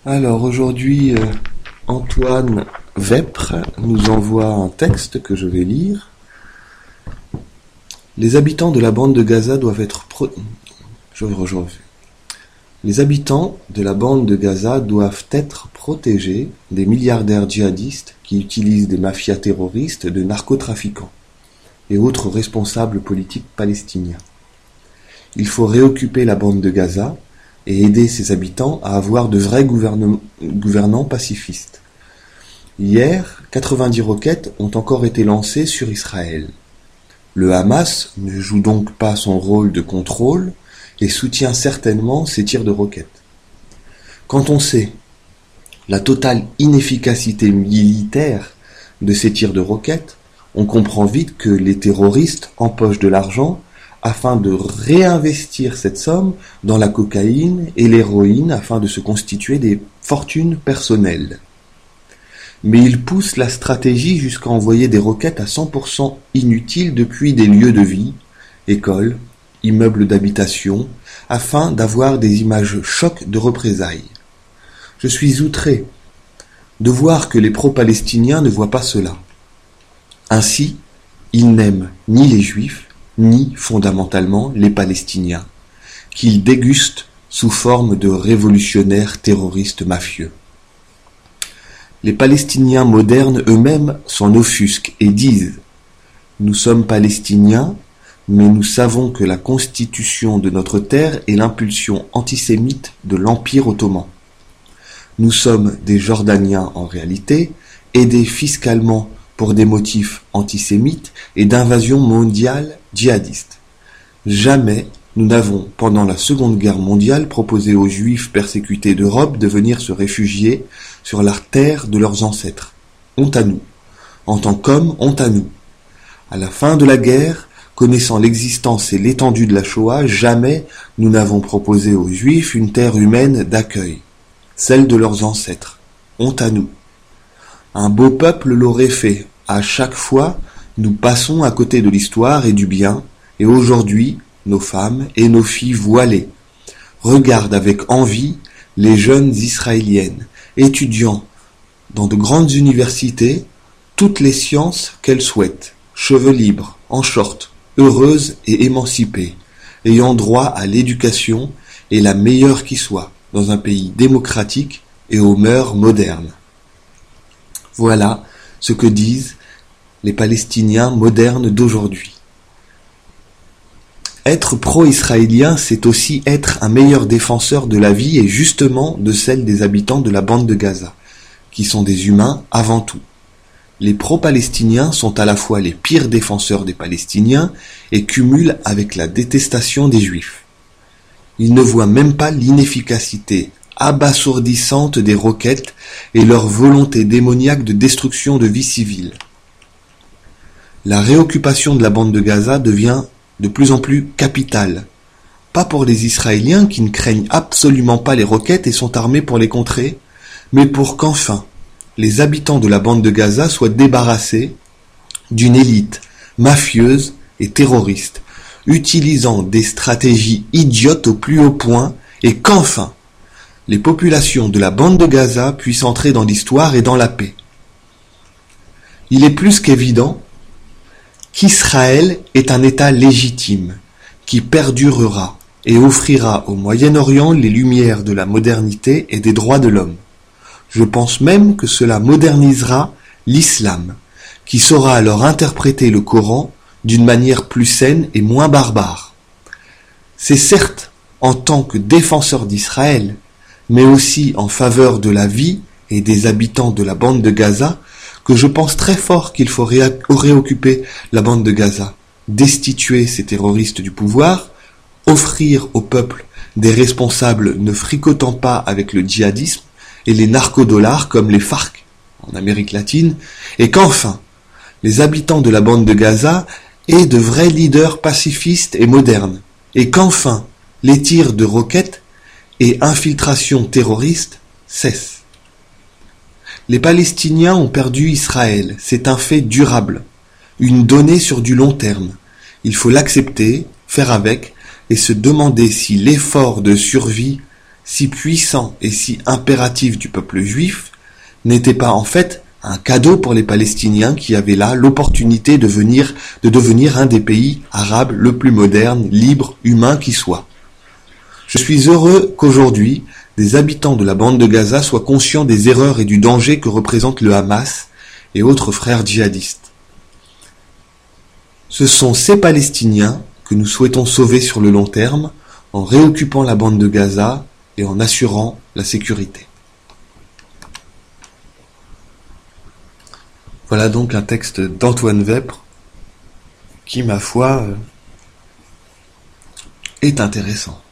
Alors aujourd'hui, Antoine Vepre nous envoie un texte que je vais lire. Les habitants de la bande de Gaza doivent être Les habitants de la bande de Gaza doivent être protégés des milliardaires djihadistes qui utilisent des mafias terroristes, de narcotrafiquants et autres responsables politiques palestiniens. Il faut réoccuper la bande de Gaza et aider ses habitants à avoir de vrais gouvernants pacifistes. Hier, 90 roquettes ont encore été lancées sur Israël. Le Hamas ne joue donc pas son rôle de contrôle et soutient certainement ces tirs de roquettes. Quand on sait la totale inefficacité militaire de ces tirs de roquettes, on comprend vite que les terroristes empochent de l'argent afin de réinvestir cette somme dans la cocaïne et l'héroïne afin de se constituer des fortunes personnelles. Mais ils poussent la stratégie jusqu'à envoyer des roquettes à 100% inutiles depuis des lieux de vie, écoles, immeubles d'habitation, afin d'avoir des images chocs de représailles. Je suis outré de voir que les pro-palestiniens ne voient pas cela. Ainsi, ils n'aiment ni les Juifs, ni fondamentalement les Palestiniens, qu'ils dégustent sous forme de révolutionnaires terroristes mafieux. Les Palestiniens modernes eux-mêmes s'en offusquent et disent « Nous sommes Palestiniens, mais nous savons que la constitution de notre terre est l'impulsion antisémite de l'Empire ottoman. Nous sommes des Jordaniens en réalité, aidés fiscalement pour des motifs antisémites et d'invasion mondiale djihadiste. Jamais nous n'avons, pendant la Seconde Guerre mondiale, proposé aux Juifs persécutés d'Europe de venir se réfugier sur la terre de leurs ancêtres. Honte à nous. En tant qu'hommes, honte à nous. À la fin de la guerre, connaissant l'existence et l'étendue de la Shoah, jamais nous n'avons proposé aux Juifs une terre humaine d'accueil, celle de leurs ancêtres. Honte à nous. Un beau peuple l'aurait fait. À chaque fois, nous passons à côté de l'histoire et du bien, et aujourd'hui, nos femmes et nos filles voilées regardent avec envie les jeunes israéliennes, étudiant dans de grandes universités toutes les sciences qu'elles souhaitent, cheveux libres, en short, heureuses et émancipées, ayant droit à l'éducation et la meilleure qui soit, dans un pays démocratique et aux mœurs modernes. Voilà ce que disent les Palestiniens modernes d'aujourd'hui. Être pro-israélien, c'est aussi être un meilleur défenseur de la vie et justement de celle des habitants de la bande de Gaza, qui sont des humains avant tout. Les pro-palestiniens sont à la fois les pires défenseurs des Palestiniens et cumulent avec la détestation des Juifs. Ils ne voient même pas l'inefficacité abasourdissante des roquettes et leur volonté démoniaque de destruction de vies civiles. La réoccupation de la bande de Gaza devient de plus en plus capitale. Pas pour les Israéliens qui ne craignent absolument pas les roquettes et sont armés pour les contrer, mais pour qu'enfin les habitants de la bande de Gaza soient débarrassés d'une élite mafieuse et terroriste, utilisant des stratégies idiotes au plus haut point, et qu'enfin les populations de la bande de Gaza puissent entrer dans l'histoire et dans la paix. Il est plus qu'évident qu'Israël est un État légitime, qui perdurera et offrira au Moyen-Orient les lumières de la modernité et des droits de l'homme. Je pense même que cela modernisera l'islam, qui saura alors interpréter le Coran d'une manière plus saine et moins barbare. C'est certes en tant que défenseur d'Israël, mais aussi en faveur de la vie et des habitants de la bande de Gaza, que je pense très fort qu'il faut réoccuper la bande de Gaza, destituer ces terroristes du pouvoir, offrir au peuple des responsables ne fricotant pas avec le djihadisme et les narcodollars comme les FARC en Amérique latine, et qu'enfin, les habitants de la bande de Gaza aient de vrais leaders pacifistes et modernes, et qu'enfin, les tirs de roquettes et infiltrations terroristes cessent. Les Palestiniens ont perdu Israël, c'est un fait durable, une donnée sur du long terme. Il faut l'accepter, faire avec, et se demander si l'effort de survie si puissant et si impératif du peuple juif, n'était pas en fait un cadeau pour les Palestiniens qui avaient là l'opportunité de devenir un des pays arabes le plus moderne, libre, humain qui soit. Je suis heureux qu'aujourd'hui, des habitants de la bande de Gaza soient conscients des erreurs et du danger que représente le Hamas et autres frères djihadistes. Ce sont ces Palestiniens que nous souhaitons sauver sur le long terme en réoccupant la bande de Gaza et en assurant la sécurité. Voilà donc un texte d'Antoine Vepre qui, ma foi, est intéressant.